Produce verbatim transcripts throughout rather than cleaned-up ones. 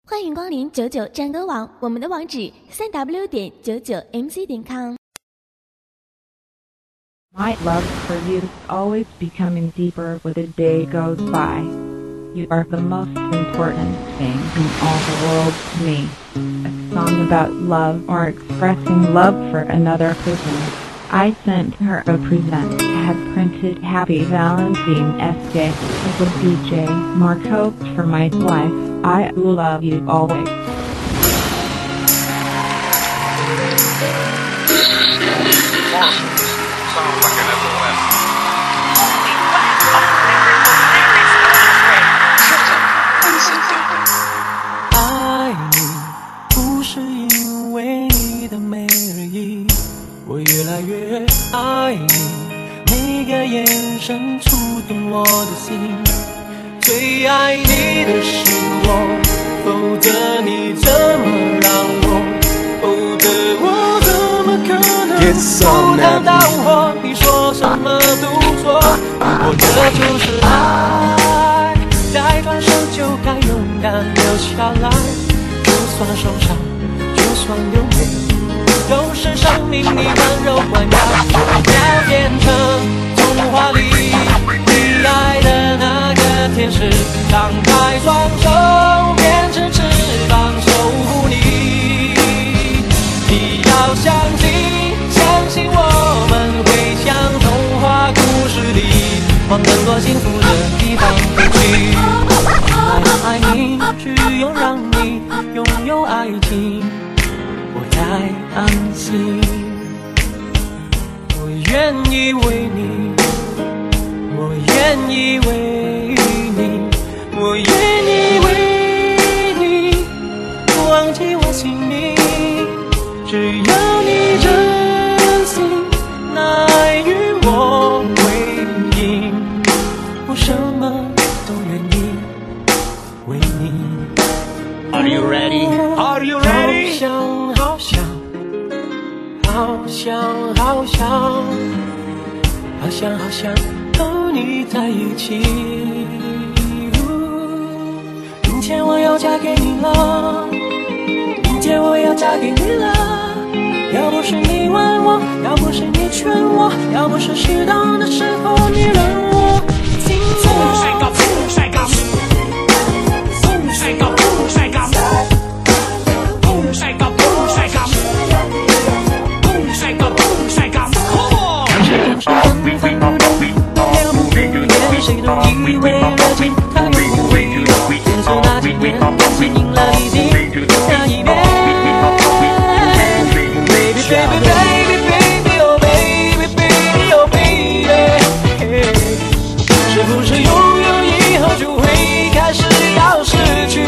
欢迎光临九九战歌网，我们的网址三 w 点九九 m c 点 com。 My love for you is always becoming deeper with the day goes by. You are the most important thing in all the world to me. A song about love or expressing love for another person. I sent her a present, had printed Happy Valentine S J with D J Marco for my wife. I love you always. Sounds like an S O S. 爱你不是因为你的美而已，我越来越爱你，每个眼神触动我的心。最爱你的是我，否则你怎么让我，否则我怎么可能不看到我？你说什么都错，如果这就是爱，再转身就该勇敢留下来。就算受伤，就算流泪，都是生命里温柔关押，要变成童话里你爱的那个天使，张开双手变成翅膀守护你。你要相信，相信我们会像童话故事里往更多幸福的地方飞去。爱你，只有让你拥有爱情，我才安心。我愿意为你，我愿意为你，我愿意为你忘记我姓名。只要你真心，那爱与我回应，我什么都愿意为你。Are you ready? Are you ready? 好想好想好想好想好想好想和你在一起。明天我要嫁给你了，明天我要嫁给你了。要不是你问我，要不是你劝我，要不是适当的时候你让我紧握。谁都以为热情它永不会停，坚持那几年，感情赢了一地那一边。Baby baby baby baby oh baby baby oh baby， 是不是拥有以后就会开始要失去？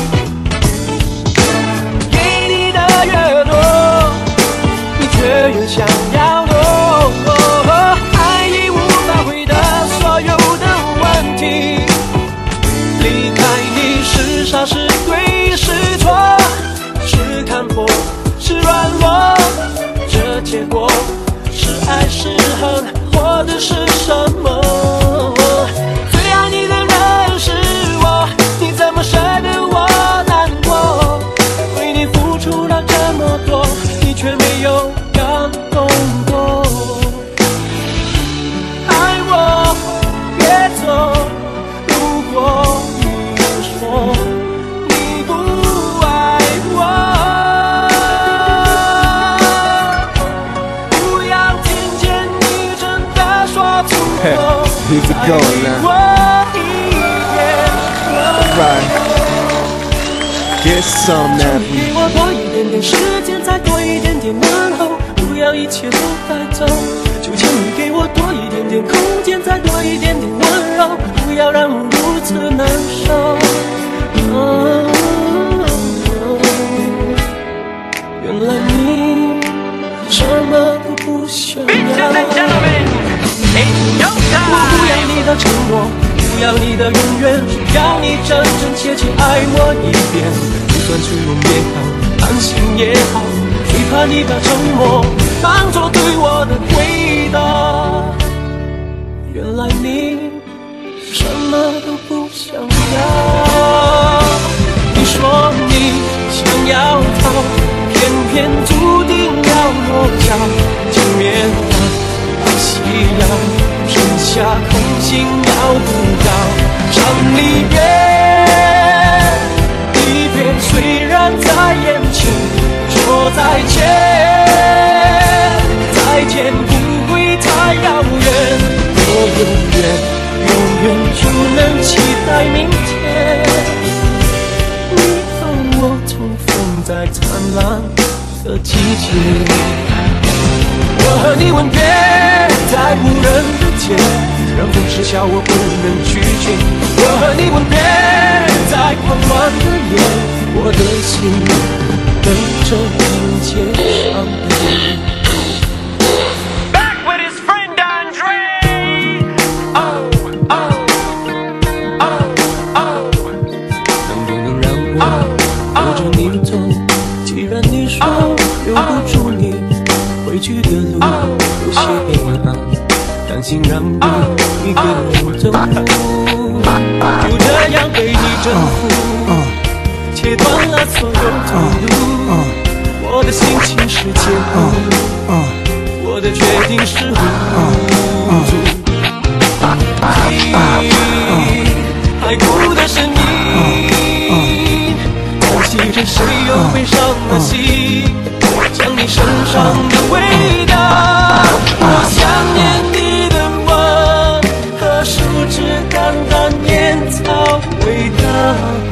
给你的越多，你却越想要多。爱已无法回答所有的问题，离开你是傻是对是错，是看破是软弱，这结果是爱是恨或者是什么？最爱你的人是我，你怎么舍得我难过？为你付出了这么多，你却没有感动过。爱我别走，如果你说你不爱我，不要听见你真的说出口。 Here's it going now. Right. Get some now. 给我多一点点时间，再多一点点问候，不要一切都带走。就请你给我多一点点空间，再多一点点温柔，不要让我如此难受。哦哦、原来你什么都不想要。我不要你的承诺，不要你的永远，只要你真真切切爱我一遍。就算脆弱也好，安心也好，最怕你把沉默当作对我的回答。原来你什么都不想要，你说你要逃，偏偏注定要落脚。前面的夕阳，剩下空心要不到。伤离别，离别虽然在眼前，说再见，再见不会太遥远。我永远，永远就能期待明天。你和我重逢在灿烂的季节，我和你吻别在无人的街，让风痴笑我不能拒绝。我和你吻别在狂乱的夜，我的心等着迎接上帝。Back with his friend Andre. Oh oh oh oh. 能不能让我扶着你走？既然你说留不住你，回去的路有些黑暗，担心让你一个人走。就这样被你征服，切断了所有退路。我的心情是坚固，我的决定是无助。海哭的声音，叹息着谁又悲伤的心，将你身上的味道。我想念你的吻和树枝淡淡烟草味道，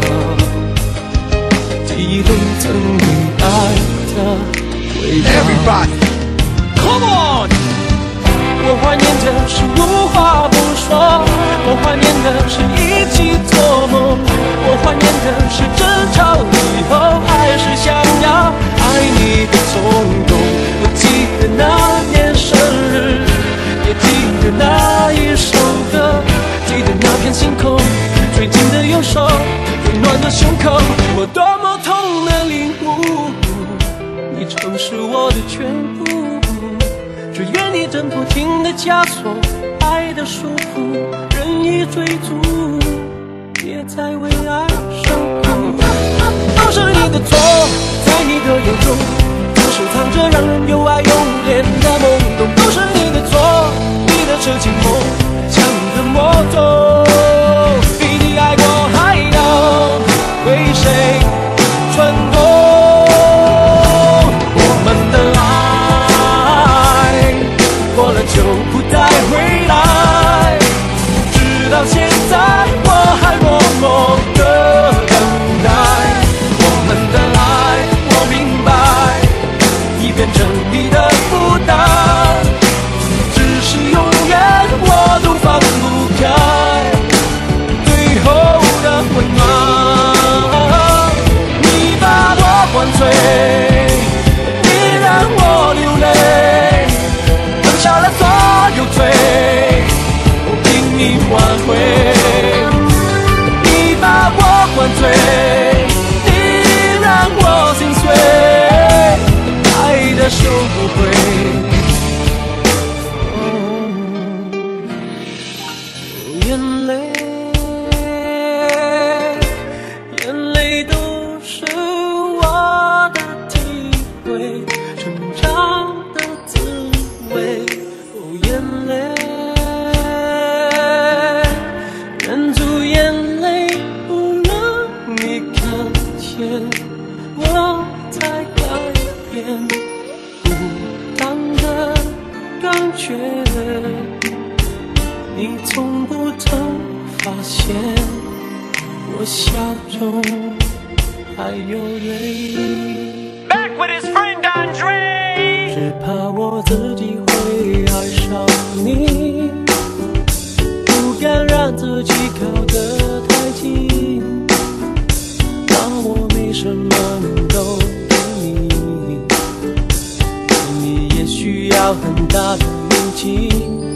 记忆中曾你爱的味道。 Everybody, come on！ 我怀念的是无话不说，我怀念的是一起做梦，我怀念的是争吵以后还是想要爱你的冲动。我记得那年生日，也记得那一首歌，记得那片星空，最紧的右手，最暖的胸口。我多么痛的领悟，你曾是我的全部。只愿你挣不停的枷锁，爱的束缚，任意追逐，别再为爱受苦。都是你的错，在你的眼中，总是藏着让人又爱又怜的懵懂。都是你的错，你的痴情梦，像个魔咒。比你爱过还要为谁穿过？我们的爱过了就不再回来，直到现在我还默默的等待。我们的爱我明白已变成你的负担，只是永远我都放不开最后的温暖。你把我灌醉，你让我流泪，吞下了所有罪，我凭你挽回。你把我灌醉，你让我心碎，爱的收不回。哦，眼泪，眼泪都是我的体会，成长的滋味。哦，眼泪，忍住眼泪，不让你看见，我才改变不当的感觉。你从不曾发现，我笑中还有泪。Back with his friend Andre， 只怕我自己会爱上你，不敢让自己靠得太近，当我没什么都给你，给你也需要很大的勇气。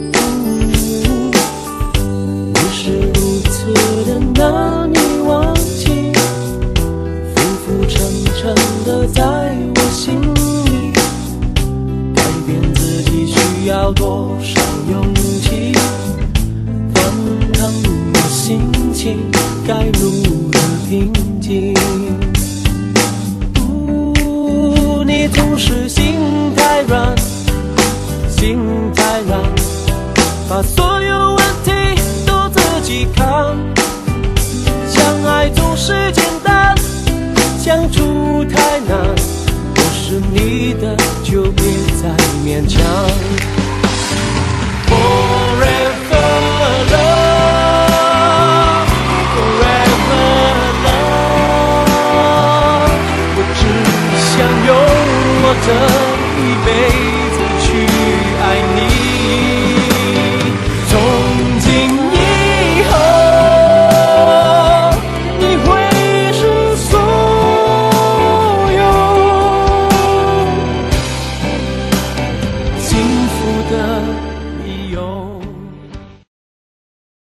你是如此的难以忘记，浮浮沉沉的在我心里，改变自己需要多少勇气？翻腾的心情该如